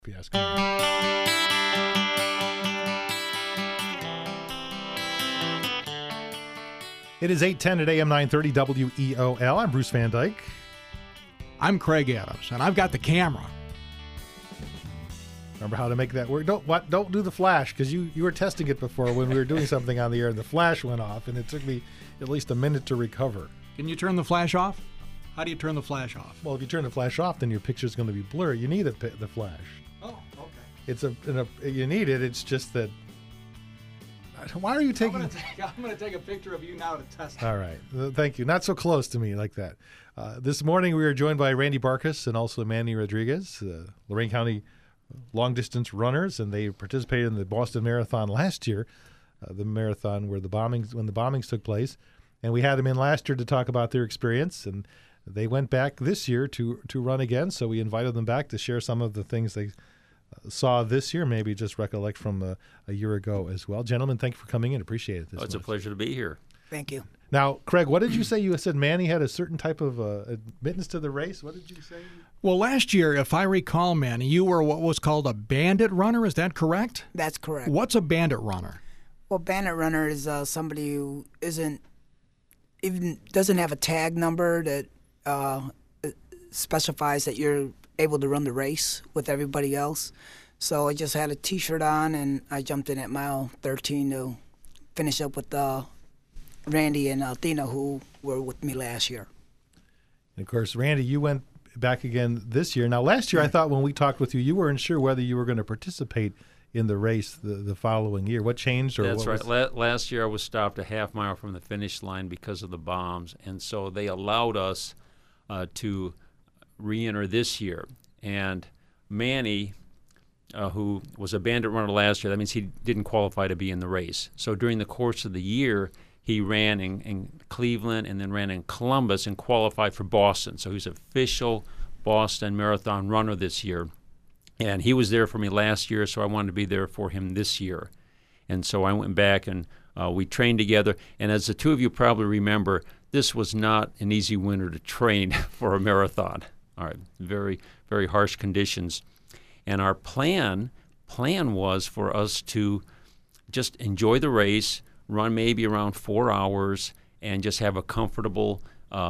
Yes. It is 8:10 at AM 930 WEOL. I'm Bruce Van Dyke. I'm Craig Adams, and I've got the camera. Remember how to make that work? Don't do the flash, because you were testing it before when we were doing something on the air and the flash went off, and it took me at least a minute to recover. Can you turn the flash off? How do you turn the flash off? Well, if you turn the flash off, then your picture's going to be blurry. You need the flash. Oh, okay. It's you need it. It's just that. Why are you taking? I'm going to take a picture of you now to test it. All right. Thank you. Not so close to me like that. This morning we are joined by Randy Barkus and also Manny Rodriguez, Lorain County long-distance runners, and they participated in the Boston Marathon last year, the marathon when the bombings took place. And we had them in last year to talk about their experience, and they went back this year to run again. So we invited them back to share some of the things they saw this year, maybe just recollect from a year ago as well. Gentlemen, thank you for coming in. Appreciate it. It's a pleasure to be here. Thank you. Now, Craig, what did you say? You said Manny had a certain type of admittance to the race. What did you say? Well, last year, if I recall, Manny, you were what was called a bandit runner. Is that correct? That's correct. What's a bandit runner? Well, bandit runner is somebody who doesn't have a tag number that specifies that you're able to run the race with everybody else. So I just had a T-shirt on, and I jumped in at mile 13 to finish up with Randy and Athena, who were with me last year. And of course, Randy, you went back again this year. Now, last year, I thought when we talked with you, you weren't sure whether you were going to participate in the race the following year. What changed? That's right. Last year, I was stopped a half mile from the finish line because of the bombs, and so they allowed us to re-enter this year. And Manny, who was a bandit runner last year, that means he didn't qualify to be in the race. So during the course of the year, he ran in Cleveland and then ran in Columbus and qualified for Boston. So he's an official Boston Marathon runner this year. And he was there for me last year, so I wanted to be there for him this year. And so I went back and we trained together. And as the two of you probably remember, this was not an easy winter to train for a marathon. All right, very, very harsh conditions. And our plan was for us to just enjoy the race, run maybe around 4 hours, and just have a comfortable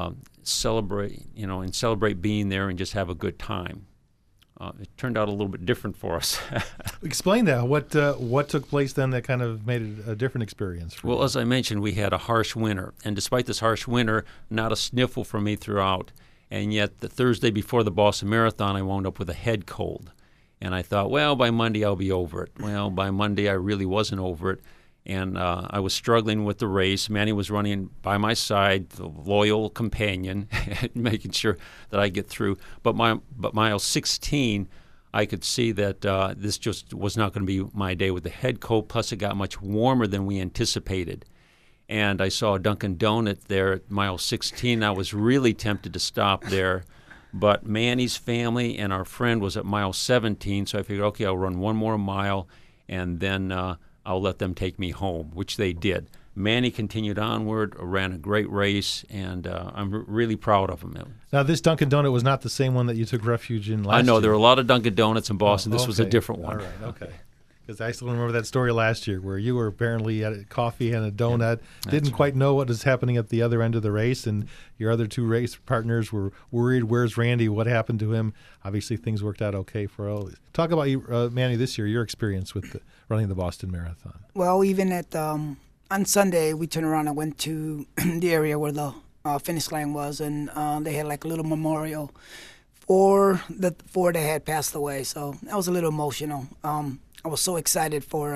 celebrate being there and just have a good time. It turned out a little bit different for us. Explain that. What took place then that kind of made it a different experience for you? Well, as I mentioned, we had a harsh winter. And despite this harsh winter, not a sniffle from me throughout. And yet the Thursday before the Boston Marathon, I wound up with a head cold. And I thought, well, by Monday I'll be over it. Well, by Monday I really wasn't over it. And I was struggling with the race. Manny was running by my side, the loyal companion, making sure that I get through. But mile 16, I could see that this just was not going to be my day with the head cold. Plus, it got much warmer than we anticipated. And I saw a Dunkin' Donut there at mile 16. I was really tempted to stop there. But Manny's family and our friend was at mile 17, so I figured, okay, I'll run one more mile, and then I'll let them take me home, which they did. Manny continued onward, ran a great race, and I'm really proud of him. Now, this Dunkin' Donut was not the same one that you took refuge in last year. I know. There were a lot of Dunkin' Donuts in Boston. This was a Okay. different one. All right, okay. Because I still remember that story last year where you were apparently at a coffee and a donut, didn't quite know what was happening at the other end of the race, and your other two race partners were worried, where's Randy, what happened to him? Obviously, things worked out okay for all. Talk about you, Manny, this year, your experience with running the Boston Marathon. Well, even at on Sunday, we turned around and went to the area where the finish line was, and they had like a little memorial for the four that had passed away. So that was a little emotional. I was so excited for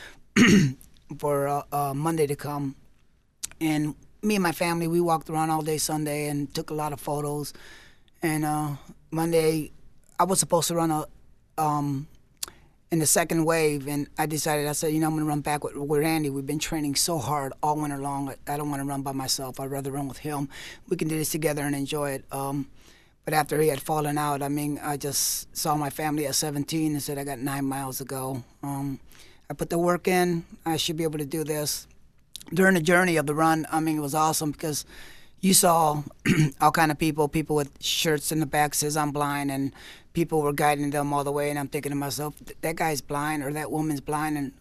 Monday to come, and me and my family, we walked around all day Sunday and took a lot of photos. And Monday, I was supposed to run in the second wave, and I said, I'm going to run back with Randy. We've been training so hard all winter long. I don't want to run by myself. I'd rather run with him. We can do this together and enjoy it. But after he had fallen out, I just saw my family at 17 and said, I got 9 miles to go. I put the work in. I should be able to do this. During the journey of the run, it was awesome because you saw all kind of people with shirts in the back says I'm blind, and people were guiding them all the way, and I'm thinking to myself, that guy's blind or that woman's blind, and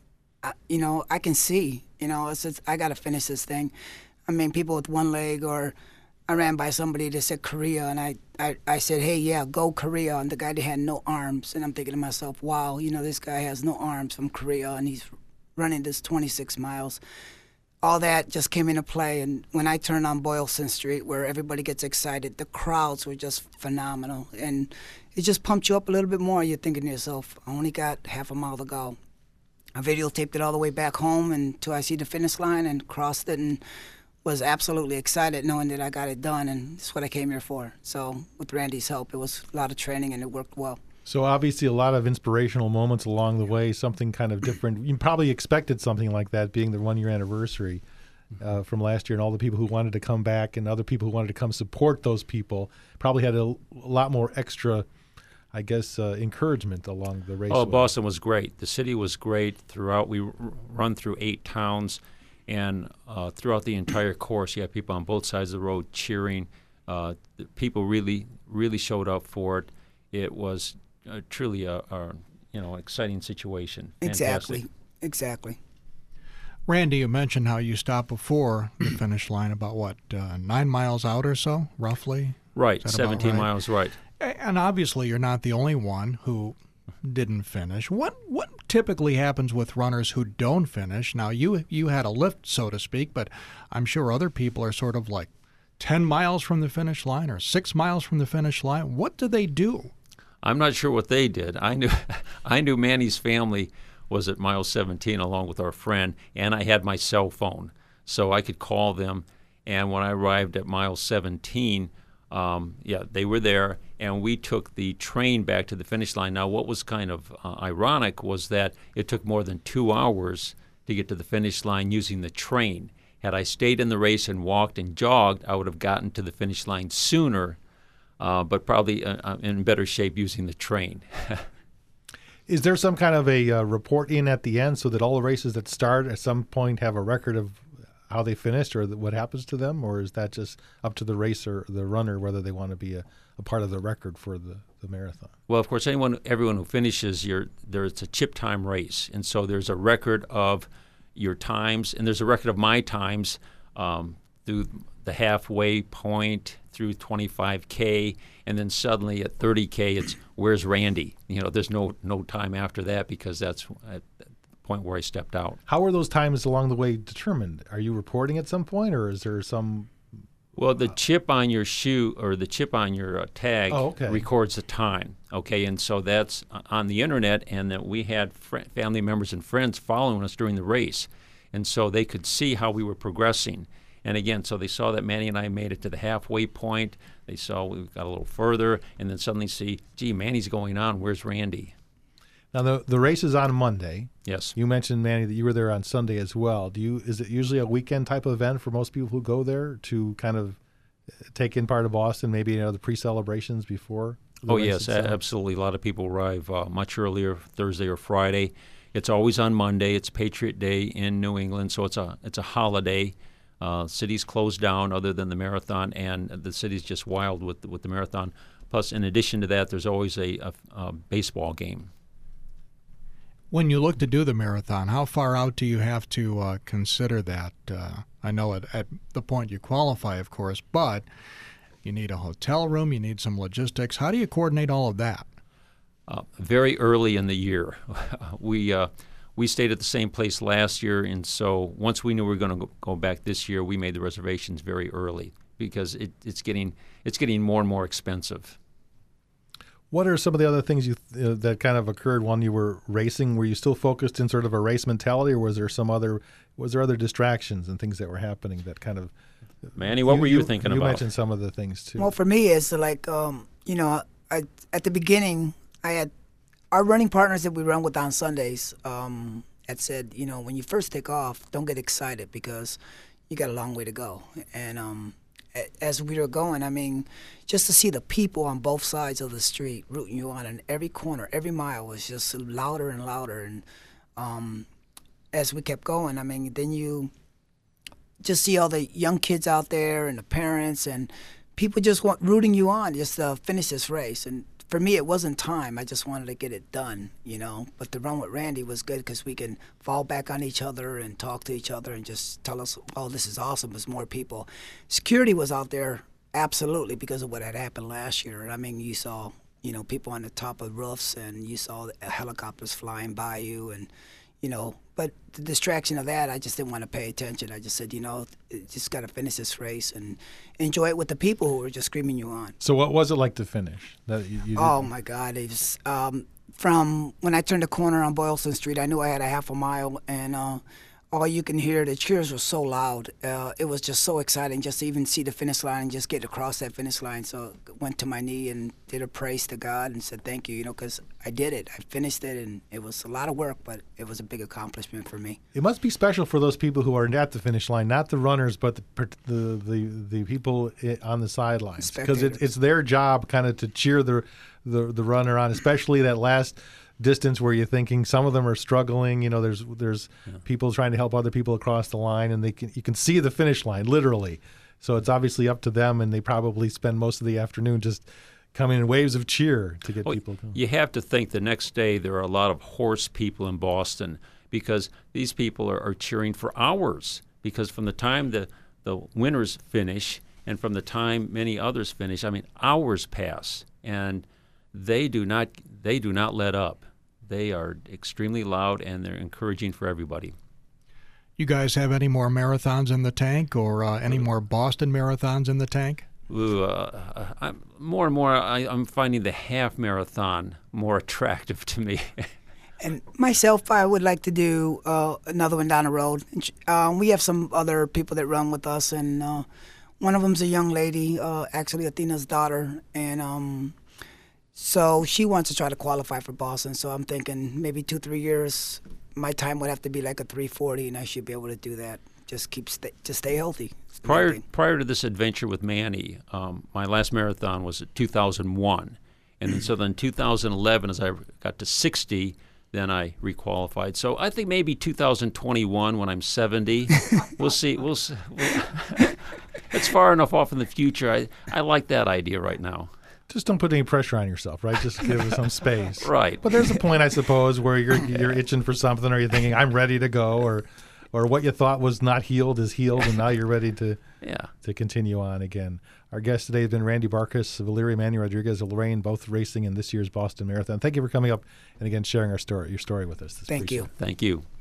I can see. It's just, I got to finish this thing. I mean, people with one leg, or I ran by somebody that said Korea, and I said, hey, yeah, go Korea, and the guy that had no arms, and I'm thinking to myself, wow, this guy has no arms from Korea, and he's running this 26 miles. All that just came into play, and when I turned on Boylston Street, where everybody gets excited, the crowds were just phenomenal, and it just pumped you up a little bit more. You're thinking to yourself, I only got half a mile to go. I videotaped it all the way back home until I see the finish line and crossed it, and was absolutely excited knowing that I got it done, and that's what I came here for. So with Randy's help, it was a lot of training, and it worked well. So obviously a lot of inspirational moments along the way, something kind of different. You probably expected something like that, being the 1-year anniversary from last year, and all the people who wanted to come back and other people who wanted to come support those people probably had a lot more extra, I guess, encouragement along the race. Oh, Boston was great. The city was great throughout. We run through 8 towns, and throughout the entire course, you had people on both sides of the road cheering. The people really, really showed up for it. It was truly a exciting situation. Exactly. Fantastic. Exactly. Randy, you mentioned how you stopped before the finish line, about 9 miles out or so, roughly? Right, Is that about 17 right? miles, right. And obviously you're not the only one who didn't finish. What typically happens with runners who don't finish? Now, you had a lift, so to speak, but I'm sure other people are sort of like 10 miles from the finish line or 6 miles from the finish line. What do they do? I'm not sure what they did. I knew Manny's family was at mile 17 along with our friend, and I had my cell phone, so I could call them. And when I arrived at mile 17, they were there, and we took the train back to the finish line. Now, what was kind of ironic was that it took more than 2 hours to get to the finish line using the train. Had I stayed in the race and walked and jogged, I would have gotten to the finish line sooner, but probably in better shape using the train. Is there some kind of a report in at the end so that all the races that start at some point have a record of how they finished or what happens to them? Or is that just up to the racer, the runner, whether they want to be a part of the record for the marathon? Well, of course, everyone who finishes, there's a chip time race. And so there's a record of your times, and there's a record of my times through the halfway point, through 25K, and then suddenly at 30K, it's where's Randy? There's no time after that because that's at the point where I stepped out. How are those times along the way determined? Are you reporting at some point, or is there some? Well, the chip on your shoe or the chip on your tag records the time. Okay, and so that's on the internet, and that we had family members and friends following us during the race, and so they could see how we were progressing. And again, so they saw that Manny and I made it to the halfway point. They saw we got a little further, and then suddenly see, gee, Manny's going on. Where's Randy? Now, the race is on Monday. Yes. You mentioned, Manny, that you were there on Sunday as well. Is it usually a weekend type of event for most people who go there to kind of take in part of Boston, maybe the pre-celebrations before the race yes, itself? absolutely. A lot of people arrive much earlier, Thursday or Friday. It's always on Monday. It's Patriot Day in New England, so it's a holiday. Cities closed down other than the marathon, and the city's just wild with the marathon. Plus, in addition to that, there's always a baseball game. When you look to do the marathon, how far out do you have to consider that? I know at the point you qualify, of course, but you need a hotel room, you need some logistics. How do you coordinate all of that? Very early in the year. We stayed at the same place last year, and so once we knew we were going to go back this year, we made the reservations very early because it's getting more and more expensive. What are some of the other things that kind of occurred when you were racing? Were you still focused in sort of a race mentality, or was there other distractions and things that were happening that kind of? Manny, what were you thinking about? You mentioned some of the things too. Well, for me, it's like at the beginning, I had our running partners that we run with on Sundays had said, when you first take off, don't get excited because you got a long way to go. And as we were going, just to see the people on both sides of the street rooting you on, and every corner, every mile was just louder and louder. And as we kept going, then you just see all the young kids out there and the parents and people just rooting you on just to finish this race. And for me, it wasn't time. I just wanted to get it done, you know. But the run with Randy was good because we can fall back on each other and talk to each other and just tell us, oh, this is awesome. There's more people. Security was out there, absolutely, because of what had happened last year. I mean, you saw, you know, people on the top of roofs, and you saw helicopters flying by you, and, you know, but the distraction of that, I just didn't want to pay attention. I just said, you know, just got to finish this race and enjoy it with the people who were just screaming you on. So what was it like to finish? Oh, my God. It was, from when I turned the corner on Boylston Street, I knew I had a half a mile, and all you can hear, the cheers were so loud. It was just so exciting just to even see the finish line and just get across that finish line. So I went to my knee and did a praise to God and said thank you, you know, because I did it. I finished it, and it was a lot of work, but it was a big accomplishment for me. It must be special for those people who are at the finish line, not the runners, but the people on the sidelines, because it's their job kind of to cheer the runner on, especially that last distance where you're thinking some of them are struggling. You know, there's people trying to help other people across the line, and you can see the finish line literally. So it's obviously up to them, and they probably spend most of the afternoon just coming in waves of cheer to get people going. You have to think the next day there are a lot of hoarse people in Boston because these people are cheering for hours, because from the time the winners finish and from the time many others finish, I mean, hours pass, and they do not let up. They are extremely loud, and they're encouraging for everybody. You guys have any more marathons in the tank, or any more Boston marathons in the tank? I'm more and more, I'm finding the half marathon more attractive to me. And myself, I would like to do another one down the road. We have some other people that run with us, and one of them's a young lady, actually Athena's daughter, and so she wants to try to qualify for Boston. So I'm thinking maybe 2-3 years, my time would have to be like a 3:40, and I should be able to do that. Just stay healthy. Prior to this adventure with Manny, my last marathon was at 2001, and then so then 2011, as I got to 60, then I requalified. So I think maybe 2021 when I'm 70. We'll see. It's far enough off in the future. I like that idea right now. Just don't put any pressure on yourself, right? Just give it some space. Right. But there's a point, I suppose, where you're itching for something, or you're thinking, I'm ready to go, or what you thought was not healed is healed, and now you're ready to continue on again. Our guest today has been Randy Barkus, Valeria Manny Rodriguez of Lorain, both racing in this year's Boston Marathon. Thank you for coming up and again sharing your story with us. Thank you. Thank you.